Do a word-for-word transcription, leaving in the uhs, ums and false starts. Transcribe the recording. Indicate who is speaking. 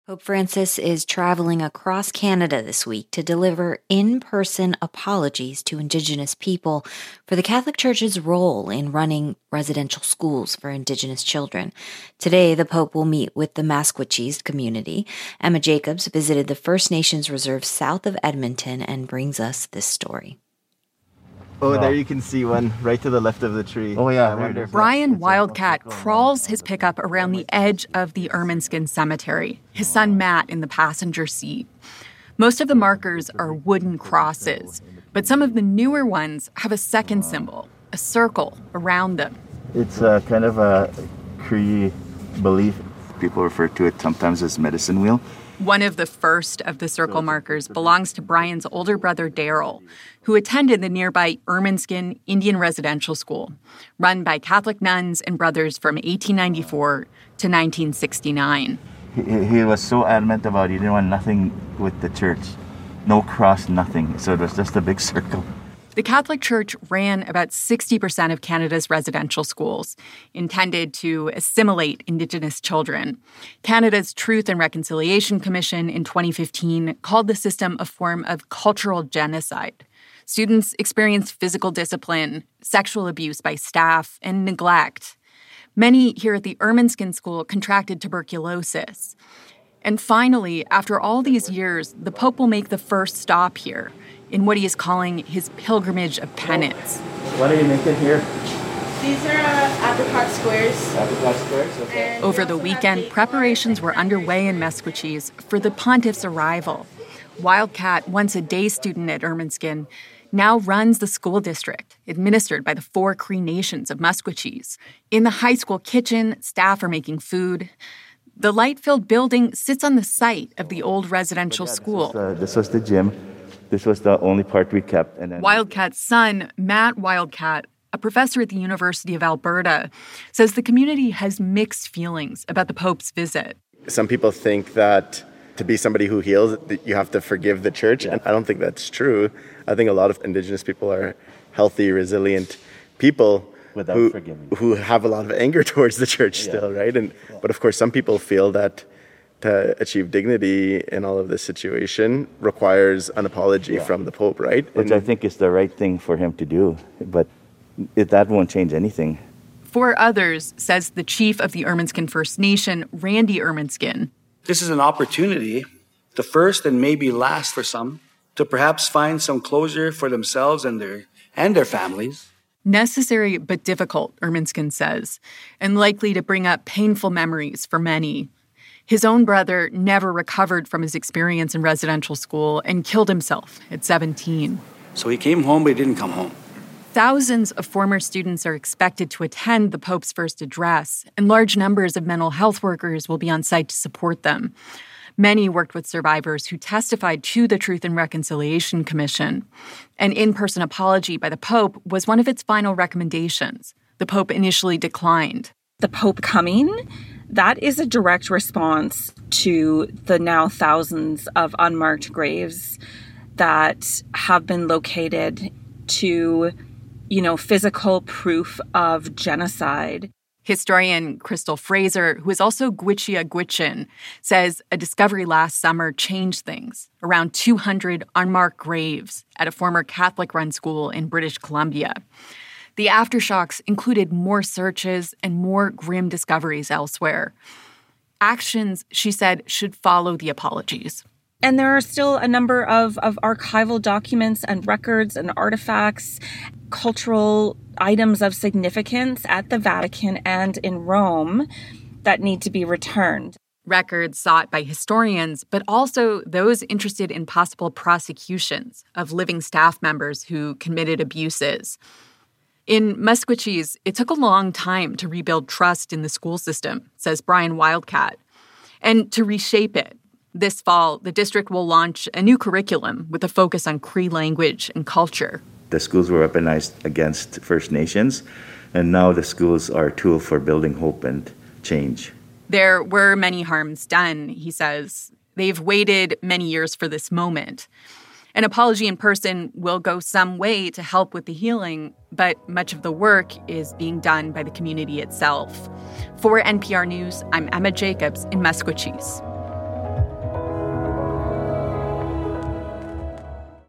Speaker 1: Pope Francis is traveling across Canada this week to deliver in-person apologies to Indigenous people for the Catholic Church's role in running residential schools for Indigenous children. Today, the Pope will meet with the Maskwacis community. Emma Jacobs visited the First Nations reserve south of Edmonton and brings us this story.
Speaker 2: Oh, there you can see one right to the left of the tree.
Speaker 3: Oh, yeah.
Speaker 2: I wonder if
Speaker 4: Brian Wildcat crawls his pickup around the edge of the Ermineskin Cemetery, his son Matt in the passenger seat. Most of the markers are wooden crosses, but some of the newer ones have a second symbol, a circle around them.
Speaker 3: It's a kind of a Cree belief. People refer to it sometimes as medicine wheel.
Speaker 4: One of the first of the circle markers belongs to Brian's older brother, Daryl, who attended the nearby Ermineskin Indian Residential School, run by Catholic nuns and brothers from eighteen ninety-four to nineteen sixty-nine.
Speaker 3: He, he was so adamant about he didn't want nothing with the church. No cross, nothing. So it was just a big circle.
Speaker 4: The Catholic Church ran about sixty percent of Canada's residential schools, intended to assimilate Indigenous children. Canada's Truth and Reconciliation Commission in twenty fifteen called the system a form of cultural genocide. Students experienced physical discipline, sexual abuse by staff, and neglect. Many here at the Ermineskin School contracted tuberculosis. And finally, after all these years, the Pope will make the first stop here, in what he is calling his pilgrimage of penance.
Speaker 3: What are you making here?
Speaker 5: These are uh, apricot squares.
Speaker 3: Apricot squares, okay.
Speaker 5: And
Speaker 4: Over the weekend, preparations were underway in Maskwacis for the pontiff's arrival. Wildcat, once a day student at Ermineskin, now runs the school district, administered by the four Cree nations of Maskwacis. In the high school kitchen, staff are making food. The light-filled building sits on the site of the old residential
Speaker 3: Yeah,
Speaker 4: school.
Speaker 3: This was, uh, this was the gym. This was the only part we kept. And then
Speaker 4: Wildcat's son, Matt Wildcat, a professor at the University of Alberta, says the community has mixed feelings about the Pope's visit.
Speaker 2: Some people think that to be somebody who heals, that you have to forgive the church, and I don't think that's true. I think a lot of Indigenous people are healthy, resilient people
Speaker 3: Without
Speaker 2: who,
Speaker 3: forgiving.
Speaker 2: who have a lot of anger towards the church
Speaker 3: Yeah.
Speaker 2: still, right? And
Speaker 3: Yeah.
Speaker 2: But of course, some people feel that to achieve dignity in all of this situation requires an apology
Speaker 3: Yeah.
Speaker 2: from the Pope, right?
Speaker 3: Which
Speaker 2: And
Speaker 3: I think is the right thing for him to do. But it, that won't change anything.
Speaker 4: For others, says the chief of the Ermineskin First Nation, Randy Ermineskin,
Speaker 6: this is an opportunity, the first and maybe last for some, to perhaps find some closure for themselves and their and their families.
Speaker 4: necessary but difficult, Ermineskin says, and likely to bring up painful memories for many. His own brother never recovered from his experience in residential school and killed himself at seventeen.
Speaker 6: So he came home, but he didn't come home.
Speaker 4: Thousands of former students are expected to attend the Pope's first address, and large numbers of mental health workers will be on site to support them. Many worked with survivors who testified to the Truth and Reconciliation Commission. An in-person apology by the Pope was one of its final recommendations. The Pope initially declined.
Speaker 7: The Pope coming, that is a direct response to the now thousands of unmarked graves that have been located to, you know, physical proof of genocide.
Speaker 4: Historian Crystal Fraser, who is also Gwich'in Gwich'in, says a discovery last summer changed things. Around two hundred unmarked graves at a former Catholic-run school in British Columbia. The aftershocks included more searches and more grim discoveries elsewhere. Actions, she said, should follow the apologies.
Speaker 7: And there are still a number of, of archival documents and records and artifacts, cultural items of significance at the Vatican and in Rome that need to be returned.
Speaker 4: Records sought by historians, but also those interested in possible prosecutions of living staff members who committed abuses. In Maskwacis, it took a long time to rebuild trust in the school system, says Brian Wildcat, and to reshape it. This fall, the district will launch a new curriculum with a focus on Cree language and culture.
Speaker 3: The schools were weaponized against First Nations, and now the schools are a tool for building hope and change.
Speaker 4: There were many harms done, he says. They've waited many years for this moment. An apology in person will go some way to help with the healing, but much of the work is being done by the community itself. For N P R News, I'm Emma Jacobs in Maskwacis.